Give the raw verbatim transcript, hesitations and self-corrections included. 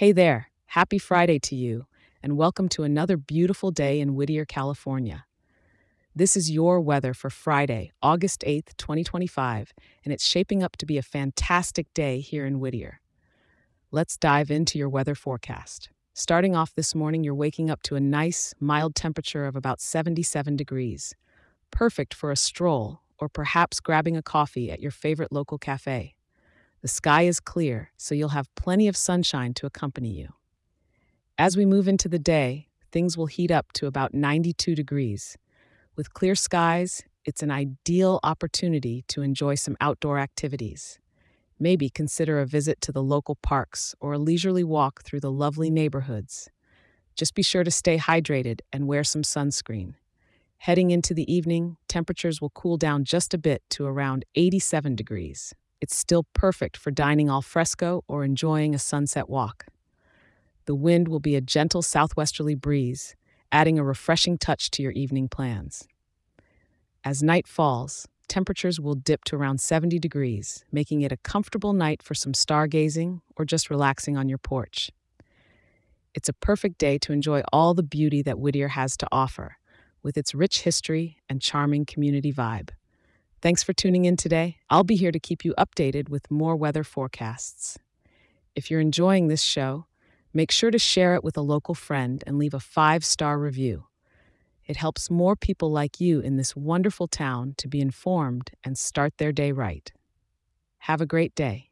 Hey there, happy Friday to you, and welcome to another beautiful day in Whittier, California. This is your weather for Friday, August eighth, twenty twenty-five, and it's shaping up to be a fantastic day here in Whittier. Let's dive into your weather forecast. Starting off this morning, you're waking up to a nice, mild temperature of about seventy-seven degrees, perfect for a stroll or perhaps grabbing a coffee at your favorite local cafe. The sky is clear, so you'll have plenty of sunshine to accompany you. As we move into the day, things will heat up to about ninety-two degrees. With clear skies, it's an ideal opportunity to enjoy some outdoor activities. Maybe consider a visit to the local parks or a leisurely walk through the lovely neighborhoods. Just be sure to stay hydrated and wear some sunscreen. Heading into the evening, temperatures will cool down just a bit to around eighty-seven degrees. It's still perfect for dining al fresco or enjoying a sunset walk. The wind will be a gentle southwesterly breeze, adding a refreshing touch to your evening plans. As night falls, temperatures will dip to around seventy degrees, making it a comfortable night for some stargazing or just relaxing on your porch. It's a perfect day to enjoy all the beauty that Whittier has to offer, with its rich history and charming community vibe. Thanks for tuning in today. I'll be here to keep you updated with more weather forecasts. If you're enjoying this show, make sure to share it with a local friend and leave a five-star review. It helps more people like you in this wonderful town to be informed and start their day right. Have a great day.